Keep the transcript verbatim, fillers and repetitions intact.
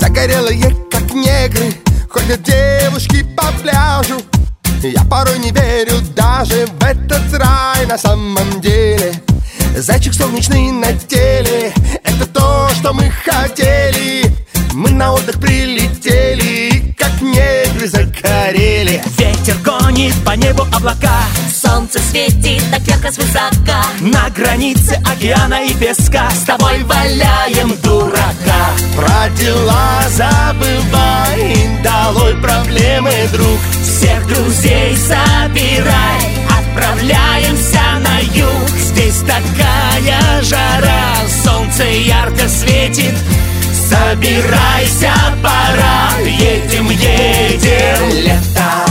загорелые, как негры, ходят девушки по пляжу. Я порой не верю даже в этот рай на самом деле. Зайчик солнечный на теле, это то, что мы хотели. Мы на отдых прилетели, как негры загорели. Ветер гонит по небу облака, солнце светит так ярко свысока. На границе океана и песка с тобой валяем дурака. Про дела забывай, долой проблемы, друг. Всех друзей собирай, отправляемся на юг. Здесь такая жара, солнце ярко светит. Собирайся, пора, едем, едем. Лето